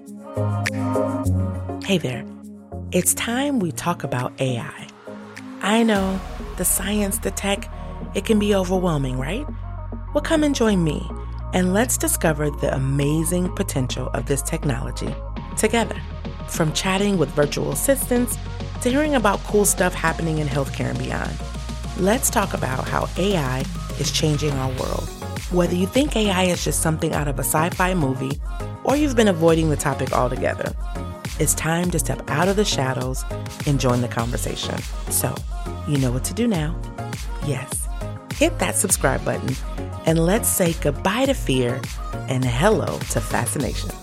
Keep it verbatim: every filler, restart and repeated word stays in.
Hey there. It's time we talk about A I. I know, the science, the tech, it can be overwhelming, right? Well, come and join me, and let's discover the amazing potential of this technology together. From chatting with virtual assistants to hearing about cool stuff happening in healthcare and beyond. Let's talk about how A I is changing our world. Whether you think A I is just something out of a sci-fi movie, or you've been avoiding the topic altogether, it's time to step out of the shadows and join the conversation. So, you know what to do now. Yes, hit that subscribe button and let's say goodbye to fear and hello to fascination.